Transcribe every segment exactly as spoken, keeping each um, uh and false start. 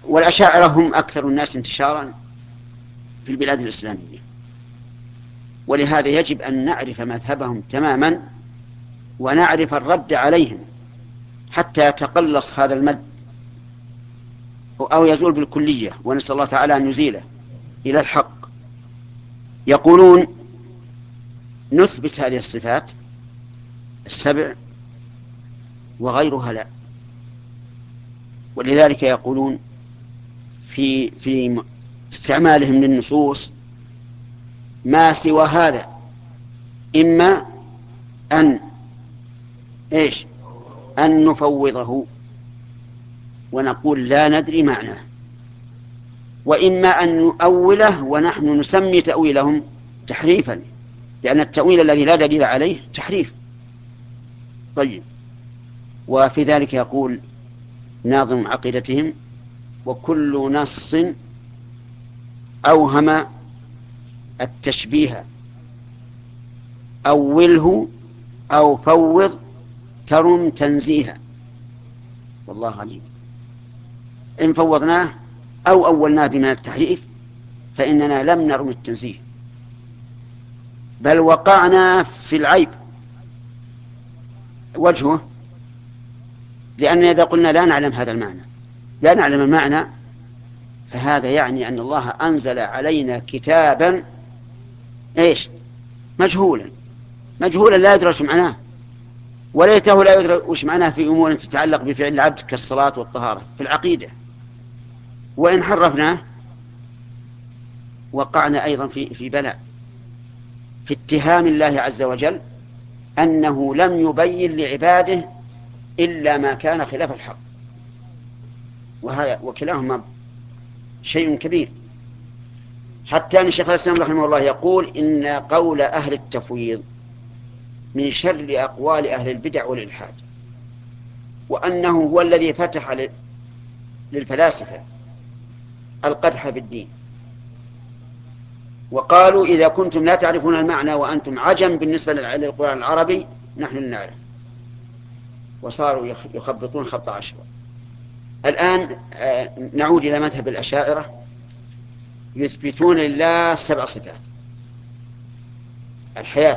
والأشاعرة هم أكثر الناس انتشارا في البلاد الإسلامية، ولهذا يجب أن نعرف مذهبهم تماما ونعرف الرد عليهم حتى يتقلص هذا المد أو يزول بالكلية، ونسأل الله تعالى أن يزيله إلى الحق. يقولون نثبت هذه الصفات السبع وغيرها لا، ولذلك يقولون في في استعمالهم للنصوص ما سوى هذا إما أن إيش أن نفوضه ونقول لا ندري معناه، وإما أن نؤوله ونحن نسمي تأويلهم تحريفا، لأن التأويل الذي لا دليل عليه تحريف. طيب، وفي ذلك يقول ناظم عقيدتهم: وكل نص أوهم التشبيه أوله أو فوض ترم تنزيها. والله عجيب، إن فوضناه أو أولناه بما التحريف فإننا لم نرم التنزيه، بل وقعنا في العيب. وجهه لأننا إذا قلنا لا نعلم هذا المعنى لا نعلم المعنى فهذا يعني أن الله أنزل علينا كتابا إيش مجهولا مجهولا لا يدرس معناه، وليته لا يدرس وش معناه في أمور تتعلق بفعل العبد كالصلاة والطهارة في العقيدة. وإن حرفناه وقعنا أيضا في في بلاء في اتهام الله عز وجل أنه لم يبين لعباده إلا ما كان خلاف الحق، وهذا وكلاهما شيء كبير. حتى أن الشيخ الإسلام رحمه الله يقول إن قول أهل التفويض من شر أقوال أهل البدع والإلحاد، وأنه هو الذي فتح للفلاسفة القدح في الدين، وقالوا إذا كنتم لا تعرفون المعنى وأنتم عجم بالنسبة للقرآن العربي نحن نعرف، وصاروا يخبطون خبط عشوائي. الآن نعود إلى مذهب الأشاعرة، يثبتون لله سبع صفات: الحياة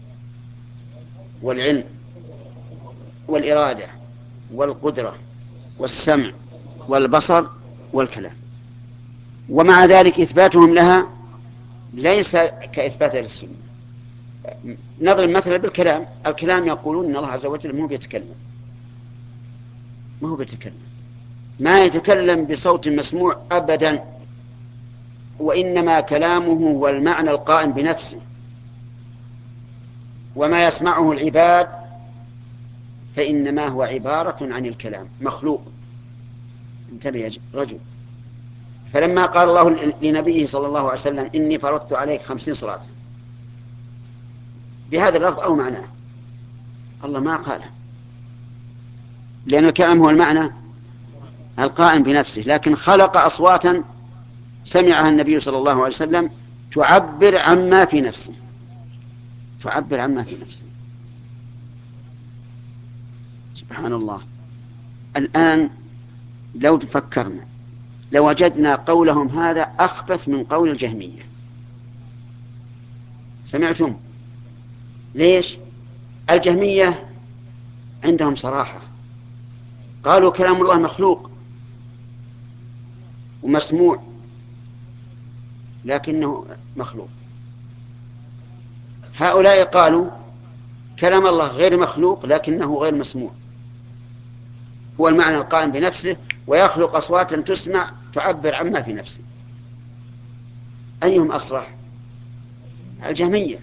والعلم والإرادة والقدرة والسمع والبصر والكلام، ومع ذلك إثباتهم لها ليس كإثبات أهل السنة. نضرب مثلا بالكلام، الكلام يقولون إن الله عز وجل مو بيتكلم ما هو بيتكلم ما يتكلم بصوت مسموع أبدا، وإنما كلامه هو المعنى القائم بنفسه، وما يسمعه العباد فإنما هو عبارة عن الكلام مخلوق. انتبه يا رجل. فلما قال الله لنبيه صلى الله عليه وسلم إني فرضت عليك خمسين صلاة بهذا اللفظ أو معناه، الله ما قاله، لأن الكلام هو المعنى القائم بنفسه، لكن خلق أصواتا سمعها النبي صلى الله عليه وسلم تعبر عما في نفسه تعبر عما في نفسه سبحان الله. الآن لو تفكرنا لوجدنا قولهم هذا أخبث من قول الجهمية. سمعتم ليش؟ الجهمية عندهم صراحة، قالوا كلام الله مخلوق ومسموع لكنه مخلوق. هؤلاء قالوا كلام الله غير مخلوق لكنه غير مسموع، هو المعنى القائم بنفسه ويخلق أصواتا تسمع تعبر عما في نفسه. أيهم أصرح؟ الجهمية.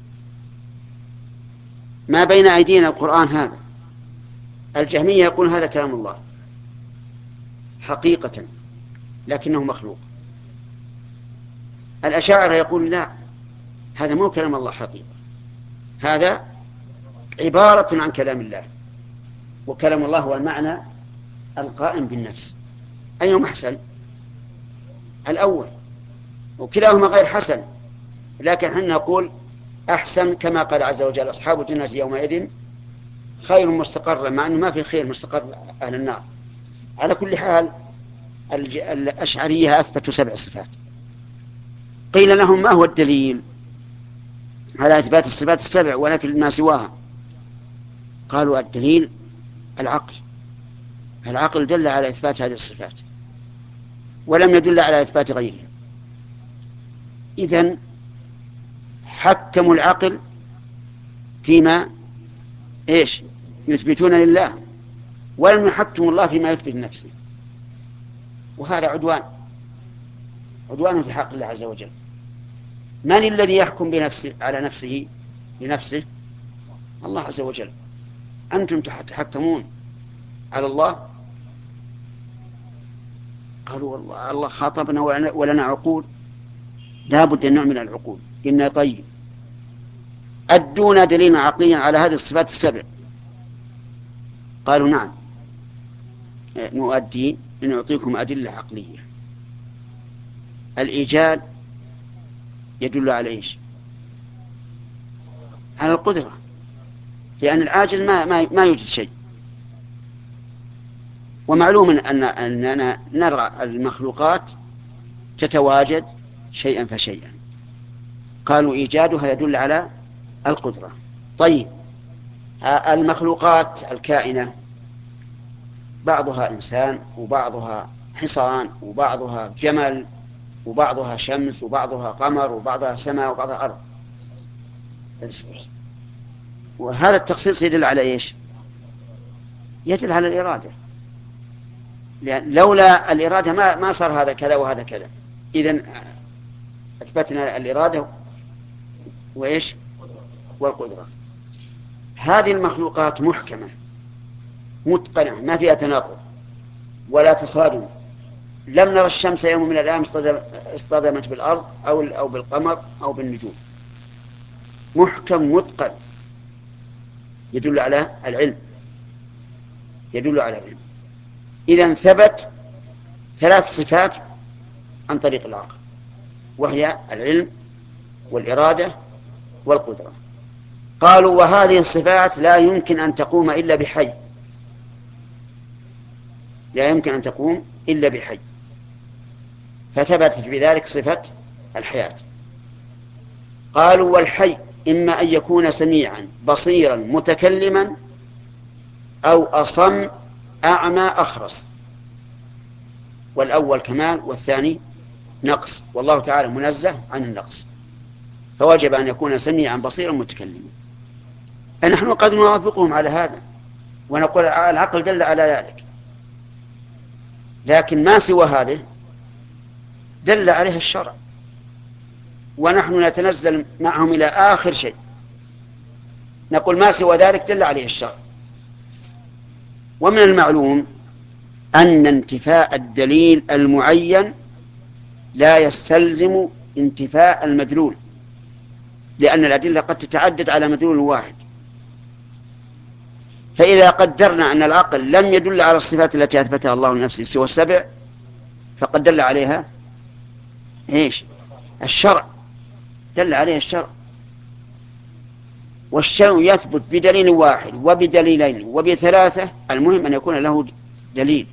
ما بين أيدينا القرآن هذا، الجهمية يقول هذا كلام الله حقيقة لكنه مخلوق. الأشاعرة يقول لا، هذا مو كلام الله حقيقة، هذا عبارة عن كلام الله، وكلام الله هو المعنى القائم بالنفس. أيهم أحسن؟ الأول، وكلاهما غير حسن، لكن حنا نقول أحسن كما قال عز وجل أصحاب الجنة يومئذ خير مستقرا، مع أنه ما في خير مستقر أهل النار. على كل حال الأشعرية أثبتوا سبع صفات. قيل لهم ما هو الدليل على إثبات الصفات السبع ونفي ما سواها؟ قالوا الدليل العقل. العقل دل على إثبات هذه الصفات ولم يدل على إثبات غيرها. إذن حكموا العقل فيما إيش يثبتون لله، ولم يحكموا الله فيما يثبت لنفسه، وهذا عدوان عدوان في حق الله عز وجل. من الذي يحكم بنفسه على نفسه لنفسه؟ الله عز وجل. أنتم تحكمون على الله؟ قالوا والله الله خاطبنا ولنا عقول، لا بد أن نعمل العقول. إن طيب أدونا دليلا عقليا على هذه الصفات السبع. قالوا نعم نؤدي، نعطيكم أدلة عقلية. الإيجاد يدل على إيش؟ على القدرة، لأن العاجز ما ما ما يوجد شيء. ومعلوم أن أننا نرى المخلوقات تتواجد شيئا فشيئا. قالوا إيجادها يدل على القدرة. طيب المخلوقات الكائنة بعضها إنسان وبعضها حصان وبعضها جمل وبعضها شمس وبعضها قمر وبعضها سماء وبعضها أرض، وهذا التخصيص يدل على إيش؟ يدل على الإرادة، لأن لولا الإرادة ما ما صار هذا كذا وهذا كذا. إذن أثبتنا الإرادة وإيش؟ والقدرة. هذه المخلوقات محكمة متقنة ما فيها تناقض ولا تصادم. لم نرى الشمس يوم من الأيام اصطدمت بالأرض أو أو بالقمر أو بالنجوم. محكم متقن يدل على العلم، يدل على العلم. إذن ثبت ثلاث صفات عن طريق العقل، وهي العلم والإرادة والقدرة. قالوا وهذه الصفات لا يمكن أن تقوم إلا بحي، لا يمكن أن تقوم إلا بحي، فثبتت بذلك صفة الحياة. قالوا والحي إما أن يكون سميعا بصيرا متكلما أو أصم أعمى أخرس، والأول كمال والثاني نقص، والله تعالى منزه عن النقص، فوجب أن يكون سميعا بصيرا متكلما. نحن قد نوافقهم على هذا ونقول العقل دل على ذلك، لكن ما سوى هذه دل عليه الشرع، ونحن نتنزل معهم إلى آخر شيء نقول ما سوى ذلك دل عليه الشرع. ومن المعلوم أن انتفاء الدليل المعين لا يستلزم انتفاء المدلول، لأن الأدلة قد تتعدد على مدلول واحد. فإذا قدرنا أن العقل لم يدل على الصفات التي أثبتها الله لنفسه سوى السبع، فقد دل عليها إيش؟ الشرع، دل عليه الشرع. والشيء يثبت بدليل واحد وبدليلين وبثلاثة، المهم أن يكون له دليل.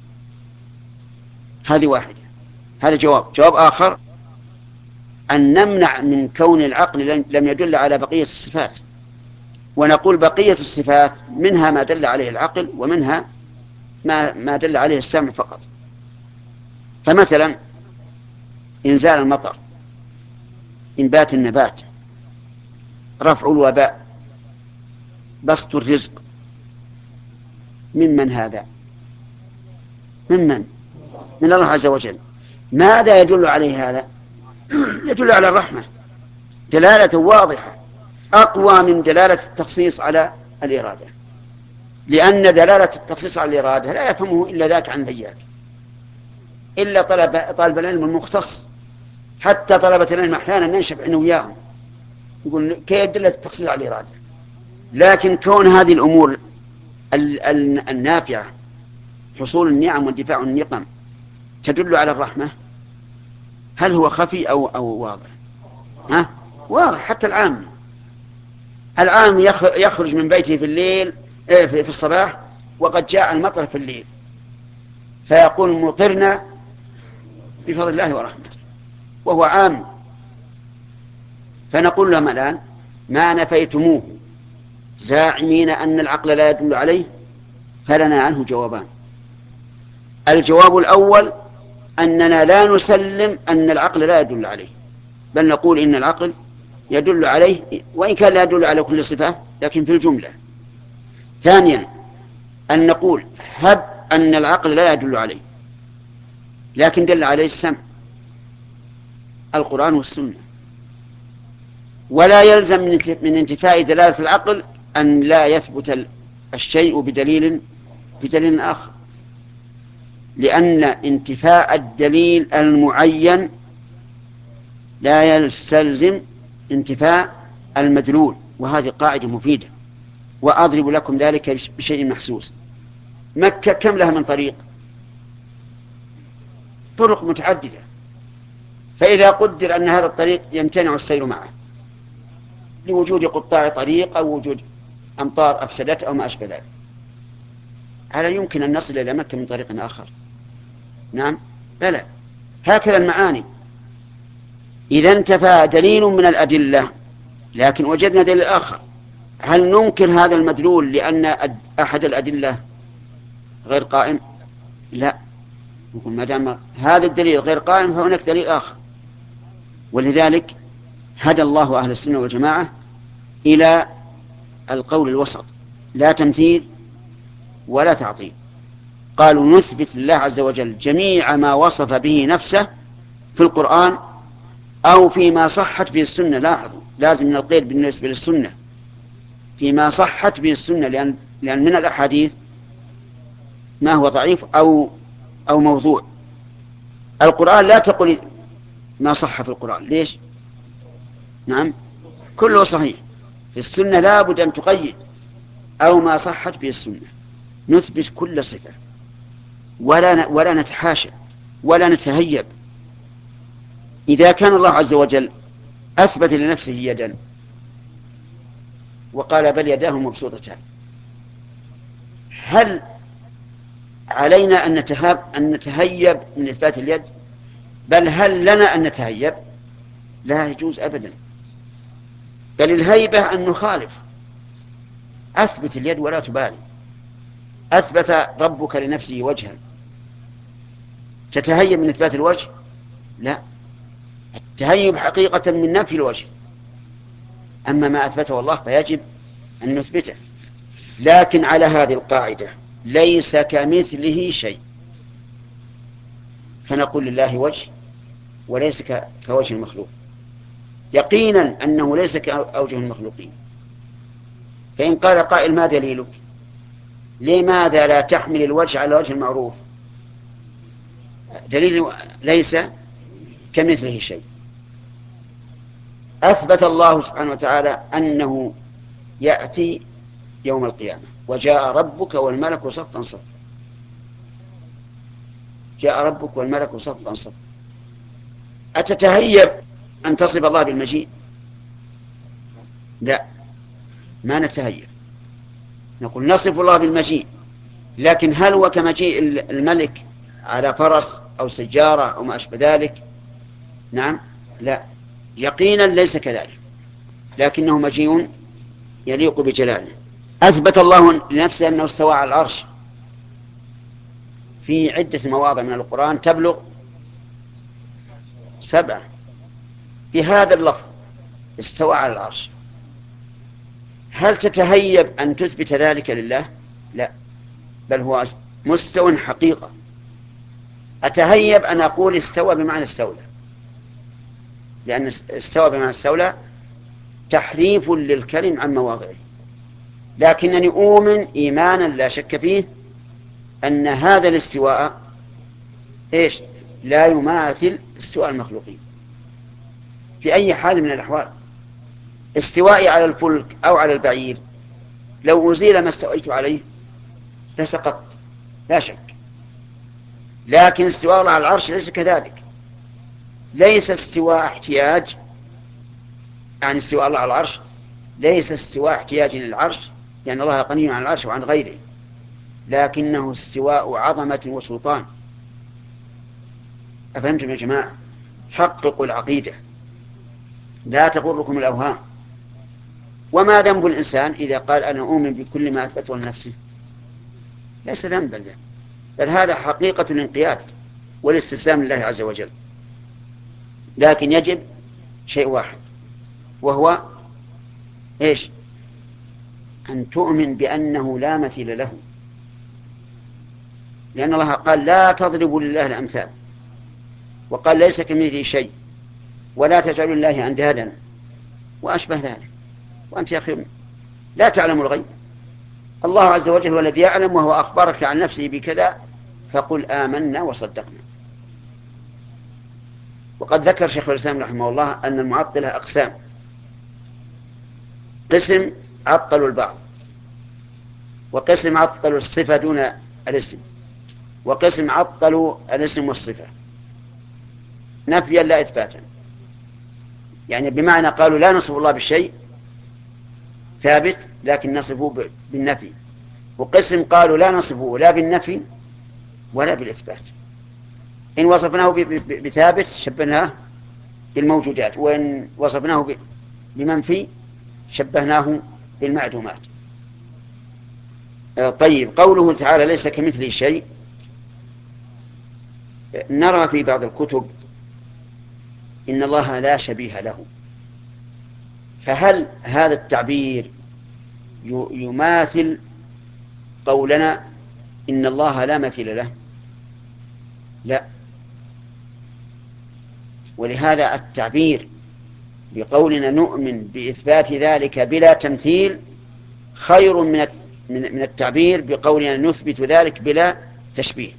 هذه واحدة. هذا جواب. جواب آخر أن نمنع من كون العقل لم يدل على بقية الصفات، ونقول بقية الصفات منها ما دل عليه العقل ومنها ما ما دل عليه السمع فقط. فمثلا إنزال المطر، إنبات النبات، رفع الوباء، بسط الرزق، ممن هذا؟ ممن؟ من الله عز وجل. ماذا يدل عليه هذا؟ يدل على الرحمة دلالة واضحة أقوى من دلالة التخصيص على الإرادة، لأن دلالة التخصيص على الإرادة لا يفهمه إلا ذاك عن ذياك، إلا طلب طالب العلم المختص. حتى طلبة العلم أحيانا ننشب عنه وياهم يقول كيف دلة التخصيص على الإرادة. لكن كون هذه الأمور النافعة، حصول النعم واندفاع النقم، تدل على الرحمة، هل هو خفي أو أو واضح؟ ها؟ واضح. حتى العام العام يخرج من بيته في الليل في الصباح وقد جاء المطر في الليل، فيقول مطرنا بفضل الله ورحمته، وهو عام. فنقول لهم الآن ما نفيتموه زاعمين أن العقل لا يدل عليه فلنا عنه جوابان. الجواب الأول أننا لا نسلم أن العقل لا يدل عليه، بل نقول إن العقل يدل عليه وإن كان لا يدل على كل صفة لكن في الجملة. ثانيا أن نقول هب أن العقل لا يدل عليه لكن دل عليه السمع، القرآن والسنة، ولا يلزم من انتفاء دلالة العقل أن لا يثبت الشيء بدليل بدليل آخر، لأن انتفاء الدليل المعين لا يستلزم انتفاء المدلول، وهذه قاعدة مفيدة. وأضرب لكم ذلك بشيء محسوس. مكة كم لها من طريق؟ طرق متعددة، فإذا قدر أن هذا الطريق يمتنع السير معه لوجود قطاع طريق أو وجود أمطار أفسدته أو ما أشبه ذلك، هل يمكن أن نصل إلى مكة من طريق آخر؟ نعم بلى. هكذا المعاني، إذا انتفى دليل من الأدلة لكن وجدنا دليل آخر، هل ننكر هذا المدلول لأن أحد الأدلة غير قائم؟ لا، نقول ما دام هذا الدليل غير قائم فهناك دليل آخر. ولذلك هدى الله أهل السنة والجماعة إلى القول الوسط، لا تمثيل ولا تعطيل. قالوا نثبت لله عز وجل جميع ما وصف به نفسه في القرآن أو فيما صحت به السنة. لاحظوا لازم من القيد بالنسبة للسنة فيما صحت به السنة، لأن, لأن من الأحاديث ما هو ضعيف أو, أو موضوع. القرآن لا تقل ما صح في القرآن، ليش؟ نعم كله صحيح. في السنة لا بد أن تقيد أو ما صحت به السنة. نثبت كل صفة ولا ولا نتحاشى ولا نتهيب. إذا كان الله عز وجل أثبت لنفسه يدا وقال بل يداه مبسوطتان، هل علينا أن نتهاب أن نتهيب من إثبات اليد؟ بل هل لنا أن نتهيب؟ لا يجوز أبدا، بل الهيبة أن نخالف. أثبت اليد ولا تبالي. أثبت ربك لنفسه وجها، تتهيب من إثبات الوجه؟ لا، التهيب حقيقة من نفي الوجه. أما ما أثبته الله فيجب أن نثبته. لكن على هذه القاعدة ليس كمثله شيء، فنقول لله وجه وليس كوجه المخلوق، يقينا أنه ليس كأوجه المخلوقين. فإن قال قائل ما دليلك؟ لماذا لا تحمل الوجه على وجه المعروف؟ دليل ليس كمثله شيء. أثبت الله سبحانه وتعالى أنه يأتي يوم القيامة وجاء ربك والملك صفا صفا. جاء ربك والملك صفا صفا. أتتهيب أن تصف الله بالمجيء؟ لا، ما نتهيب. نقول نصف الله بالمجيء، لكن هل هو كمجيء الملك على فرس أو سجارة أو ما أشبه ذلك؟ نعم لا، يقينا ليس كذلك، لكنه مجيء يليق بجلاله. أثبت الله لنفسه أنه استوى على العرش في عدة مواضع من القرآن تبلغ سبعة بهذا اللفظ استوى على العرش. هل تتهيب أن تثبت ذلك لله؟ لا، بل هو مستوى حقيقة. أتهيب أن أقول استوى بمعنى استولى، لأن استوى بمعنى استولى تحريف للكلم عن مواضعه، لكنني أؤمن إيمانا لا شك فيه أن هذا الاستواء إيش؟ لا يماثل استواء المخلوقين في أي حال من الأحوال. استوائي على الفلك أو على البعير لو أزيل ما استويت عليه لسقطت لا شك، لكن استواء الله على العرش ليس كذلك. ليس استواء احتياج، يعني استواء الله على العرش ليس استواء احتياج للعرش لأن الله غني عن العرش وعن غيره، لكنه استواء عظمة وسلطان. أفهمتم يا جماعة؟ حققوا العقيدة، لا تغركم الأوهام. وما ذنب الإنسان إذا قال أنا أؤمن بكل ما أثبته لنفسه؟ ليس ذنبا له، بل هذا حقيقة الانقياد والاستسلام لله عز وجل. لكن يجب شيء واحد، وهو إيش؟ أن تؤمن بأنه لا مثيل له، لأن الله قال لا تضربوا لله الأمثال، وقال ليس كمثله شيء، ولا تجعلوا لله أندادا وأشبه ذلك. وأنت يا أخي لا تعلم الغيب، الله عز وجل هو الذي يعلم، وهو أخبرك عن نفسه بكذا، فقل آمنا وصدقنا. وقد ذكر شيخ الإسلام رحمه الله أن المعطلة أقسام: قسم عطلوا البعض، وقسم عطلوا الصفة دون الاسم، وقسم عطلوا الاسم والصفة نفيا لا إثباتا، يعني بمعنى قالوا لا نصف الله بالشيء ثابت لكن نصفه بالنفي، وقسم قالوا لا نصفه لا بالنفي ولا بالإثبات، إن وصفناه بثابت شبهناه بالموجودات، وإن وصفناه بمنفي شبهناه بالمعدومات. طيب، قوله تعالى ليس كمثله شيء، نرى في بعض الكتب إن الله لا شبيه له، فهل هذا التعبير يماثل قولنا إن الله لا مثيل له؟ لا. ولهذا التعبير بقولنا نؤمن بإثبات ذلك بلا تمثيل خير من من التعبير بقولنا نثبت ذلك بلا تشبيه،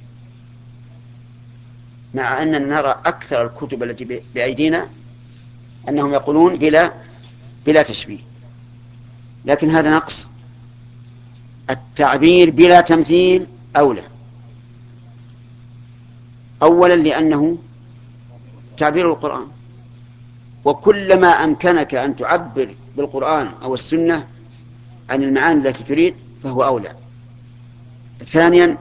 مع أننا نرى أكثر الكتب التي بأيدينا أنهم يقولون بلا بلا تشبيه، لكن هذا نقص. التعبير بلا تمثيل أولى، أولا لأنه تعبير القرآن، وكلما أمكنك أن تعبر بالقرآن أو السنة عن المعاني التي تريد فهو أولى. ثانيا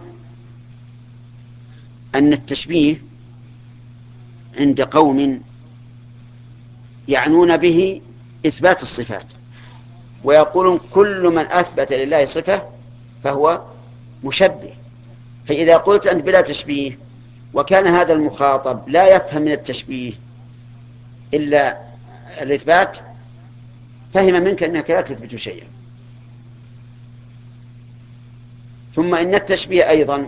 أن التشبيه عند قوم يعنون به إثبات الصفات، ويقولون كل من أثبت لله صفة فهو مشبه، فإذا قلت أنت بلا تشبيه وكان هذا المخاطب لا يفهم من التشبيه إلا الإثبات، فهم منك أنك لا تثبت شيئا. ثم إن التشبيه أيضا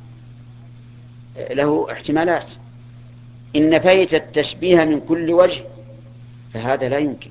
له احتمالات، إن نفيت التشبيه من كل وجه فهذا لا يمكن،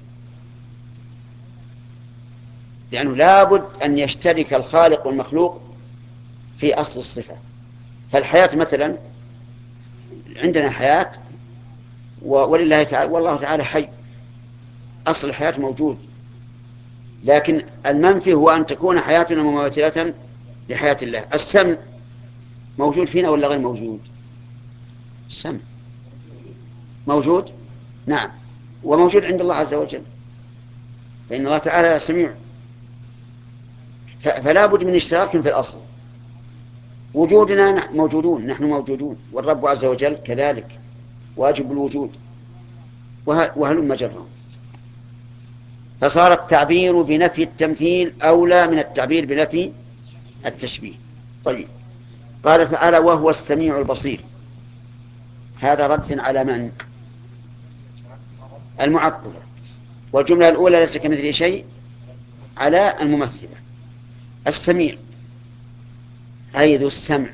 لأنه لابد أن يشترك الخالق والمخلوق في أصل الصفة. فالحياة مثلا، عندنا حياة ولله تعالى والله تعالى حي، أصل الحياة موجود، لكن المنفي هو أن تكون حياتنا مماثلة لحياة الله. السمع موجود فينا ولا غير موجود؟ السمع موجود، نعم، وموجود عند الله عز وجل، فإن الله تعالى سميع، فلا بد من اشتراك في الأصل. وجودنا موجودون، نحن موجودون، والرب عز وجل كذلك واجب الوجود، وهلم جرا. فصار التعبير بنفي التمثيل أولى من التعبير بنفي التشبيه. طيب، قال تعالى وهو السميع البصير، هذا رد على من؟ المعطلة. والجملة الأولى ليس كمثله شيء على الممثلة. السميع أي ذو السمع،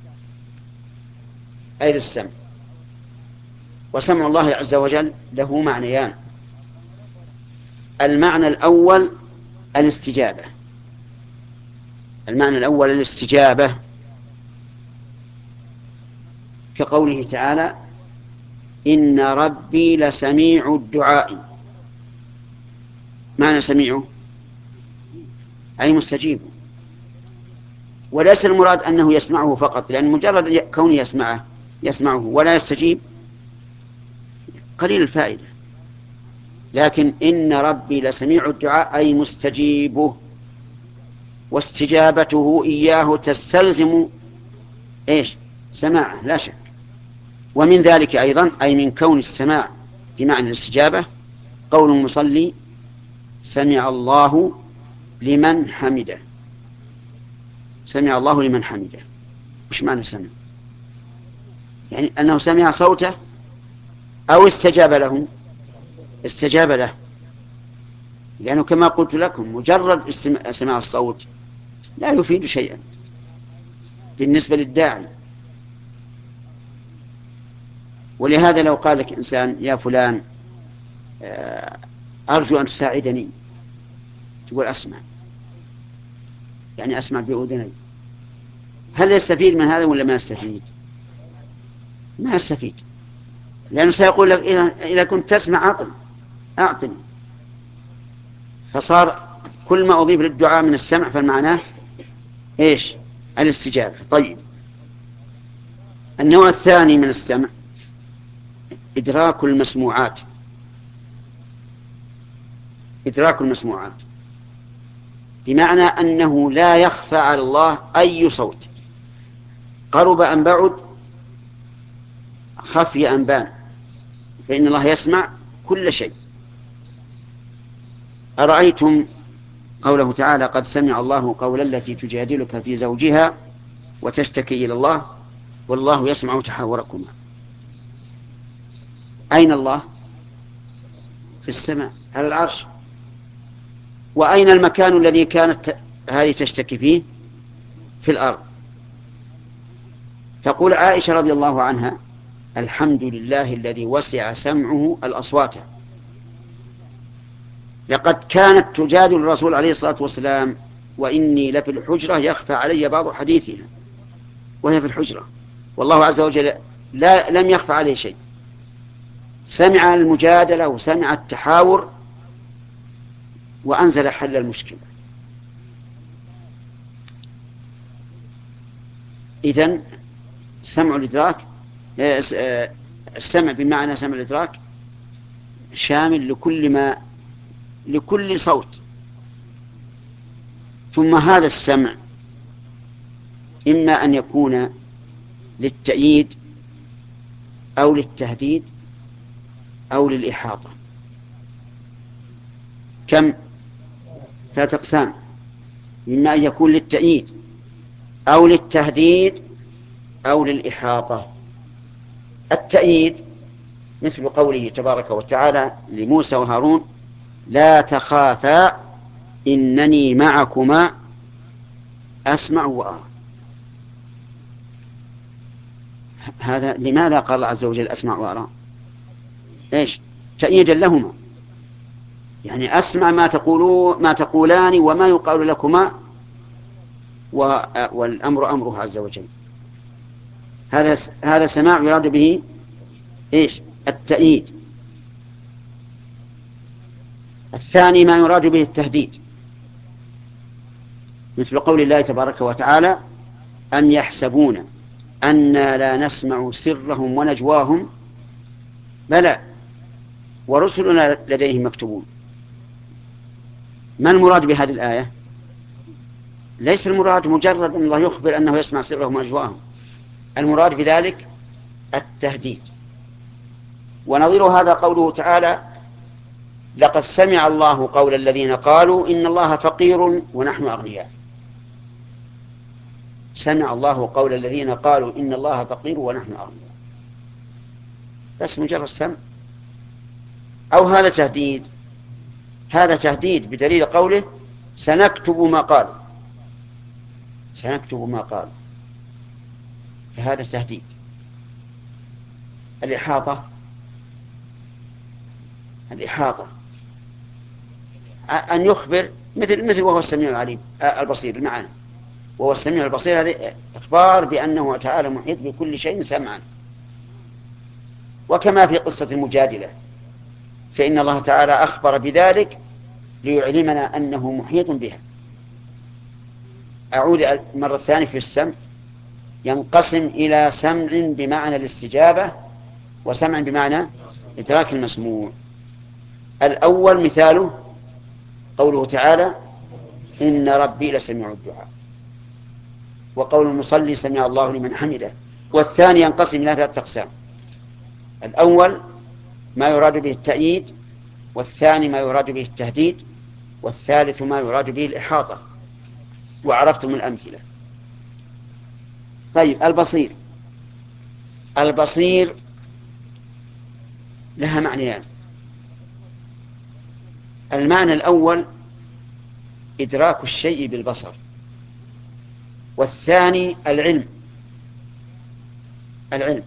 أي ذو السمع. وسمع الله عز وجل له معنيان: المعنى الأول الاستجابة، المعنى الأول الاستجابة كقوله تعالى إن ربي لسميع الدعاء. معنى سميعه أي مستجيب، وليس المراد أنه يسمعه فقط، لأن مجرد كونه يسمعه يسمعه ولا يستجيب قليل الفائدة، لكن إن ربي لسميع الدعاء أي مستجيبه، واستجابته إياه تستلزم إيش؟ سماعه لا شك، ومن ذلك أيضا أي من كون السماع بمعنى الاستجابة قول المصلي سمع الله لمن حمده. سمع الله لمن حمده وش معنى سمع؟ يعني أنه سمع صوته أو استجاب له. استجاب له لأنه كما قلت لكم مجرد سماع الصوت لا يفيد شيئا بالنسبة للداعي. ولهذا لو قال لك إنسان يا فلان أرجو أن تساعدني، تقول أسمع، يعني أسمع بأذني، هل يستفيد من هذا ولا ما يستفيد؟ ما يستفيد، لأنه سيقول لك إذا كنت تسمع أعطني أعطني. فصار كل ما أضيف للدعاء من السمع فالمعنى إيش؟ الاستجابة. طيب، النوع الثاني من السمع إدراك المسموعات. إدراك المسموعات بمعنى أنه لا يخفى على الله أي صوت، قرب أم بعد، خفي أم بان، فإن الله يسمع كل شيء. أرأيتم قوله تعالى قد سمع الله قول التي تجادلك في زوجها وتشتكي إلى الله والله يسمع تحاوركما. أين الله؟ في السماء على العرش. وأين المكان الذي كانت هذه تشتكي فيه؟ في الأرض. تقول عائشة رضي الله عنها الحمد لله الذي وسع سمعه الأصوات. لقد كانت تجادل الرسول عليه الصلاة والسلام وإني لفي الحجرة يخفى علي بعض حديثها، وهي في الحجرة والله عز وجل لا لم يخفى عليه شيء. سمع المجادلة وسمع التحاور وأنزل حل المشكلة. إذن سمع الإدراك، السمع بمعنى سمع الإدراك شامل لكل ما لكل صوت. ثم هذا السمع إما أن يكون للتأييد أو للتهديد أو للإحاطة. كم؟ ثلاثة أقسام. إما أن يكون للتأييد أو للتهديد أو للإحاطة. التأييد مثل قوله تبارك وتعالى لموسى وهارون لا تخافا إنني معكما أسمع وأرى. هذا لماذا قال الله عز وجل أسمع وأرى؟ إيش؟ تأييدا لهما، يعني أسمع ما تقولون ما تقولان وما يقال لكما، والأمر أمره عز وجل. هذا هذا سماع يراد به إيش؟ التأييد. الثاني ما يراد به التهديد، مثل قول الله تبارك وتعالى أم يحسبون أنا لا نسمع سرهم ونجواهم بلى ورسلنا لديهم مكتوبون. ما المراد بهذه الآية؟ ليس المراد مجرد أن الله يخبر أنه يسمع سرهم ونجواهم، المراد بذلك التهديد. ونظير هذا قوله تعالى لقد سمع الله قول الذين قالوا إن الله فقير ونحن أغنياء. سمع الله قول الذين قالوا إن الله فقير ونحن أغنياء، بس مجرد سمع. أو هذا تهديد، هذا تهديد بدليل قوله سنكتب ما قال، سنكتب ما قال، فهذا تهديد. الإحاطة، الإحاطة أن يخبر مثل مثل وهو السميع العليم البصير المعنى، وهو السميع البصير هذا إخبار بأنه تعالى محيط بكل شيء سمعا. وكما في قصة المجادلة فإن الله تعالى أخبر بذلك ليعلمنا أنه محيط بها. أعود مرة ثانية في السمع ينقسم إلى سمع بمعنى الاستجابة وسمع بمعنى إدراك المسموع. الأول مثاله قوله تعالى إن ربي لسميع الدعاء، وقول المصلي سمع الله لمن حمده. والثاني ينقسم إلى ثلاثة أقسام: الأول ما يراد به التأييد، والثاني ما يراد به التهديد، والثالث ما يراد به الإحاطة، وعرفتم الأمثلة. طيب البصير، البصير لها معنيان. المعنى الأول إدراك الشيء بالبصر، والثاني العلم، العلم.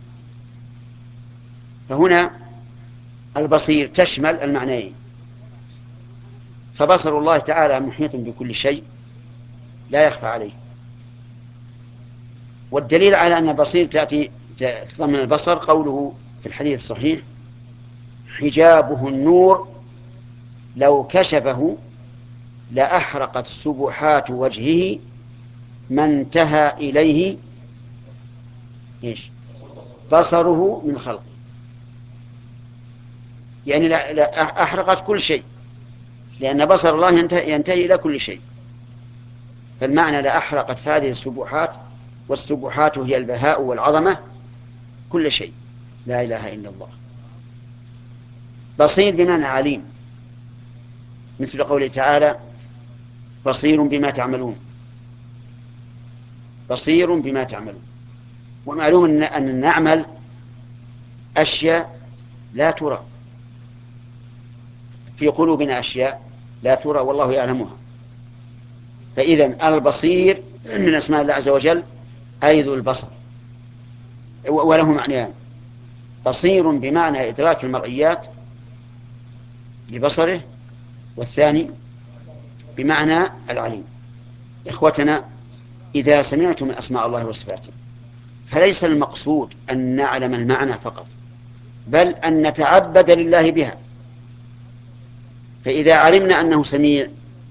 فهنا البصير تشمل المعنيين، فبصر الله تعالى محيط بكل شيء لا يخفى عليه. والدليل على أن البصير تأتي تضمن البصر قوله في الحديث الصحيح: حجابه النور لو كشفه لأحرقت سبحات وجهه ما انتهى إليه إيش بصره من خلقه. يعني لا لا أحرقت كل شيء، لأن بصر الله ينتهي, ينتهي إلى كل شيء. فالمعنى لأحرقت هذه السبحات، والسبحات هي البهاء والعظمة، كل شيء. لا إله إلا الله. بصير بمعنى عليم، مثل قوله تعالى: بصير بما تعملون، بصير بما تعملون. ومعلوم أن نعمل أشياء لا ترى، في قلوبنا أشياء لا ترى والله يعلمها. فإذن البصير من أسماء الله عز وجل أي ذو البصر، وله معنيان: بصير بمعنى إدراك المرئيات ببصره، والثاني بمعنى العليم. إخوتنا، إذا سمعتم من أسماء الله وصفاته فليس المقصود أن نعلم المعنى فقط، بل أن نتعبد لله بها. فإذا علمنا أنه سميع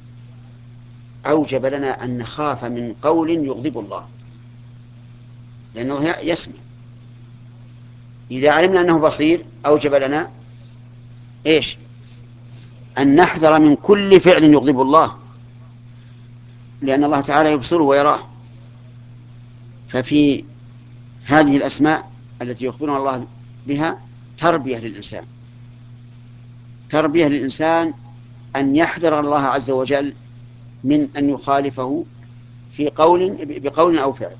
أوجب لنا أن نخاف من قول يغضب الله، لأنه يسمع. إذا علمنا أنه بصير أوجب لنا إيش؟ أن نحذر من كل فعل يغضب الله، لأن الله تعالى يبصره ويراه. ففي هذه الأسماء التي يخبرنا الله بها تربية للإنسان، تربية للإنسان أن يحذر الله عز وجل من أن يخالفه في قول بقول أو فعل.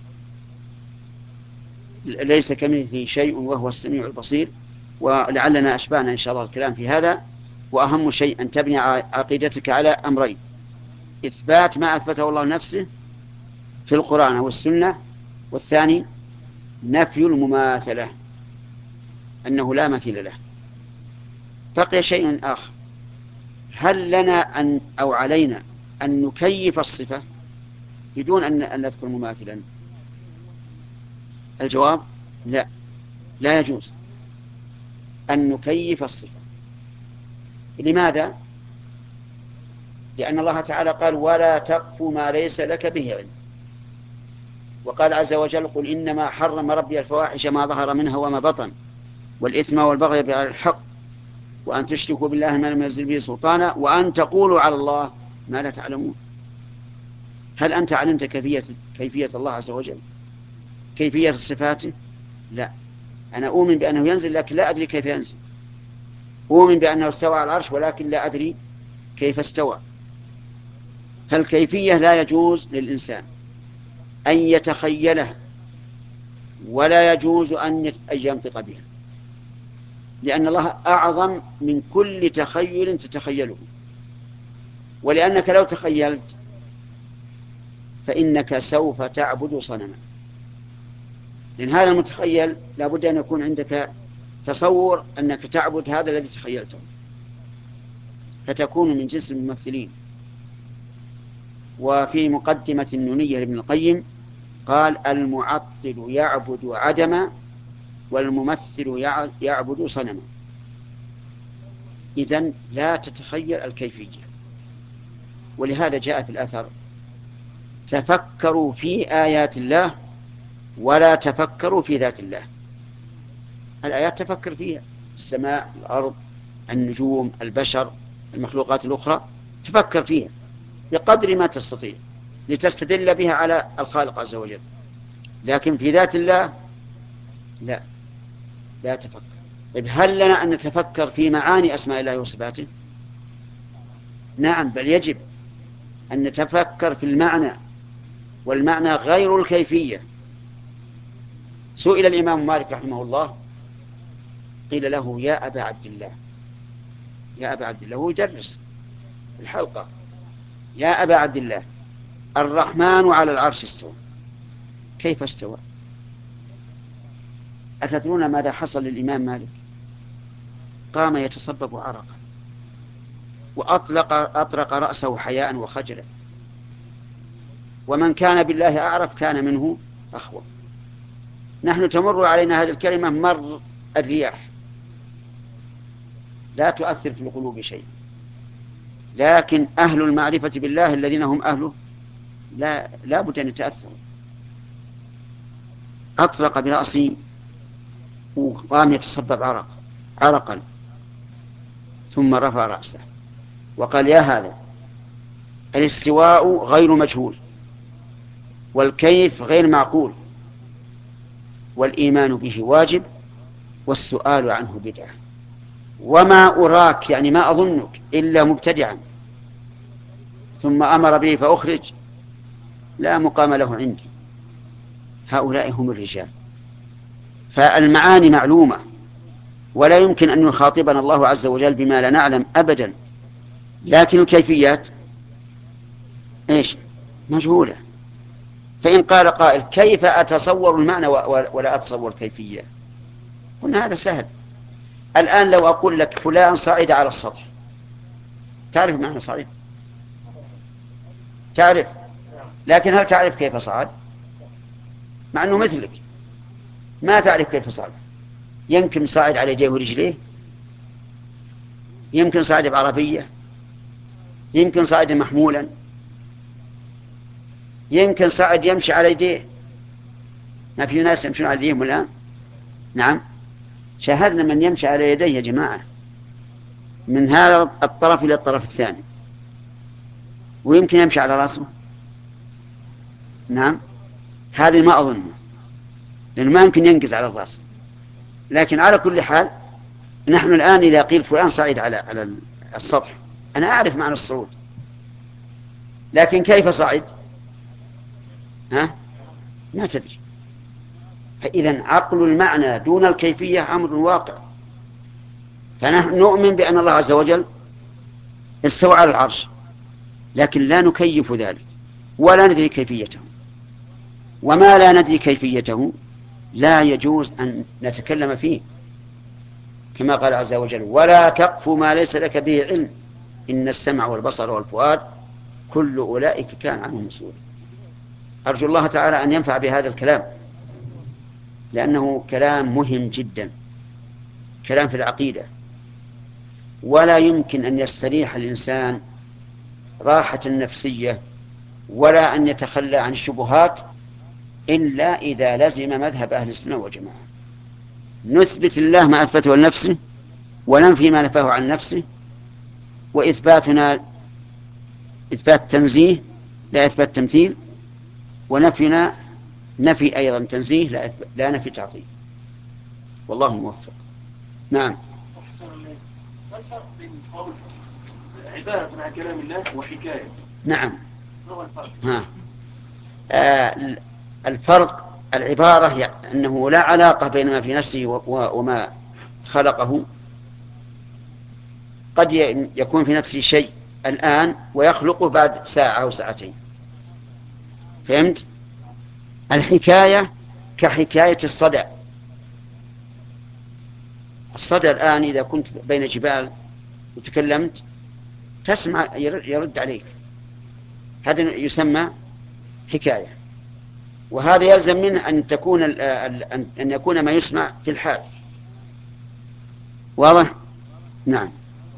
ليس كمثله شيء وهو السميع البصير. ولعلنا أشبعنا إن شاء الله الكلام في هذا. وأهم شيء أن تبني عقيدتك على أمرين: إثبات ما أثبته الله لنفسه في القرآن والسنة، والثاني نفي المماثلة، أنه لا مثيل له. بقي شيء آخر: هل لنا أن أو علينا أن نكيف الصفة بدون أن نذكر مماثلا؟ الجواب: لا، لا يجوز أن نكيف الصفة. لماذا؟ لأن الله تعالى قال: ولا تقف ما ليس لك به علم. وقال عز وجل: قل إنما حرم ربي الفواحش ما ظهر منها وما بطن، والإثم والبغي بغير الحق، وأن تشركوا بالله ما لم ينزل به سلطانا، وأن تقولوا على الله ما لا تعلمون. هل أنت علمت كيفية كيفية الله عز وجل، كيفية صفاته؟ لا. أنا أؤمن بأنه ينزل لكن لا أدري كيف ينزل، أؤمن بأنه استوى على العرش ولكن لا أدري كيف استوى. فالكيفية لا يجوز للإنسان أن يتخيلها، ولا يجوز أن ينطق بها، لأن الله أعظم من كل تخيل تتخيله. ولأنك لو تخيلت فإنك سوف تعبد صنما، لأن هذا المتخيل لا بد أن يكون عندك تصور أنك تعبد هذا الذي تخيلته، فتكون من جنس الممثلين. وفي مقدمة النونية لابن القيم قال: المعطل يعبد عدما، والممثل يعبد صنما. إذن لا تتخيل الكيفية. ولهذا جاء في الأثر: تفكروا في آيات الله ولا تفكروا في ذات الله. الآيات تفكر فيها، السماء، الأرض، النجوم، البشر، المخلوقات الأخرى، تفكر فيها بقدر ما تستطيع لتستدل بها على الخالق عز وجل. لكن في ذات الله لا، لا يتفكر. طيب هل لنا أن نتفكر في معاني أسماء الله وصفاته؟ نعم، بل يجب أن نتفكر في المعنى، والمعنى غير الكيفية. سئل الإمام مالك رحمه الله، قيل له يا أبا عبد الله، يا أبا عبد الله، هو يدرس الحلقة، يا أبا عبد الله، الرحمن على العرش استوى، كيف استوى؟ أتدرون ماذا حصل للإمام مالك؟ قام يتصبب عرقا، وأطلق أطرق رأسه حياء وخجلا، ومن كان بالله أعرف كان منه أخوف. نحن تمر علينا هذه الكلمة مر الرياح، لا تؤثر في القلوب شيء، لكن أهل المعرفة بالله الذين هم أهله لا, لا بد أن يتأثروا. أطلق برأسه وقام يتصبب عرق عرقا، ثم رفع رأسه وقال يا هذا، الاستواء غير مجهول، والكيف غير معقول، والإيمان به واجب، والسؤال عنه بدعة، وما أراك يعني ما أظنك إلا مبتدعا. ثم أمر به فأخرج، لا مقام له عندي. هؤلاء هم الرجال. فالمعاني معلومة، ولا يمكن أن يخاطبنا الله عز وجل بما لا نعلم أبدا، لكن الكيفيات إيش؟ مجهولة. فإن قال قائل كيف أتصور المعنى ولا أتصور الكيفية؟ قلنا هذا سهل. الآن لو أقول لك فلان صعد على السطح، تعرف معنى صعد؟ تعرف، لكن هل تعرف كيف صعد؟ مع أنه مثلك ما تعرف كيف صعد. يمكن صعد على يديه ورجليه، يمكن صعد بعربية، يمكن صعد محمولا، يمكن صعد يمشي على يديه. ما في ناس يمشون على يديهم الآن؟ نعم، شاهدنا من يمشي على يديه يا جماعة، من هذا الطرف إلى الطرف الثاني. ويمكن يمشي على رأسه. نعم، هذه ما أظنه، لأنه ما يمكن ينقز على الرأس. لكن على كل حال، نحن الآن إذا قيل فلان صعد على على السطح، أنا أعرف معنى الصعود، لكن كيف صعد؟ ها؟ ما تدري. فإذا عقل المعنى دون الكيفية أمر واقع. فنحن نؤمن بأن الله عز وجل استوى على العرش، لكن لا نكيف ذلك ولا ندري كيفيته. وما لا ندري كيفيته لا يجوز أن نتكلم فيه، كما قال عز وجل ولا تقف ما ليس لك به علم إن السمع والبصر والفؤاد كل أولئك كان عنه مسؤولا. أرجو الله تعالى أن ينفع بهذا الكلام، لأنه كلام مهم جدا، كلام في العقيدة. ولا يمكن أن يستريح الإنسان راحة نفسية ولا أن يتخلى عن الشبهات إلا إذا لزم مذهب أهل السنة والجماعة. نثبت الله ما أثبته لنفسه، وننفي ما نفاه عن نفسه، وإثباتنا إثبات تنزيه لا إثبات تمثيل، ونفينا نفي أيضا تنزيه لا, لا نفي تعطيل. والله موفق. نعم. ما الفرق بين قول عبارة عن كلام الله وحكاية؟ نعم. ما هو الفرق؟ ها. آه الفرق العبارة يعني أنه لا علاقة بين ما في نفسه وما خلقه. قد يكون في نفسه شيء الآن ويخلقه بعد ساعة أو ساعتين. فهمت؟ الحكاية كحكاية الصدى. الصدى الآن إذا كنت بين جبال وتكلمت تسمع يرد عليك، هذا يسمى حكاية. وهذا يلزم منه أن تكون أن يكون ما يسمع في الحال. واضح؟ نعم.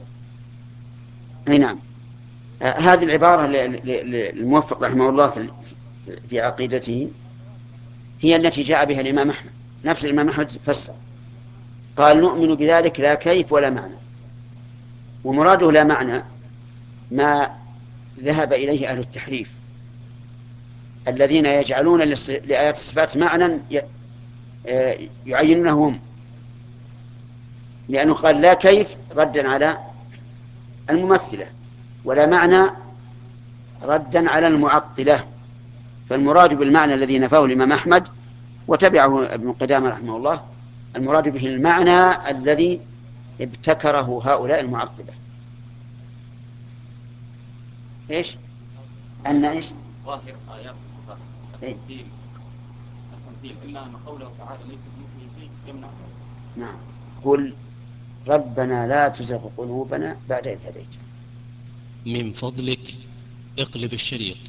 أي نعم. هذه العبارة الموفق رحمه الله في في عقيدته هي التي جاء بها الإمام أحمد. نفس الإمام أحمد فسر، قال نؤمن بذلك لا كيف ولا معنى. ومراده لا معنى ما ذهب إليه أهل التحريف الذين يجعلون لآيات الصفات معنى يعينونه هم، لأنه قال لا كيف ردا على الممثلة، ولا معنى ردا على المعطلة. فالمراد بالمعنى الذي نفاه الإمام أحمد وتبعه ابن قدامة رحمه الله، المراد به المعنى الذي ابتكره هؤلاء المعطلة. إيش؟ أن إيش؟ ظاهر آيات الصفات التمثيل التمثيل إلا أن قوله تعالى ليس كمثله شيء يمنع. نعم. قل ربنا لا تزغ قلوبنا بعد إذ هديتنا. من فضلك اقلب الشريط.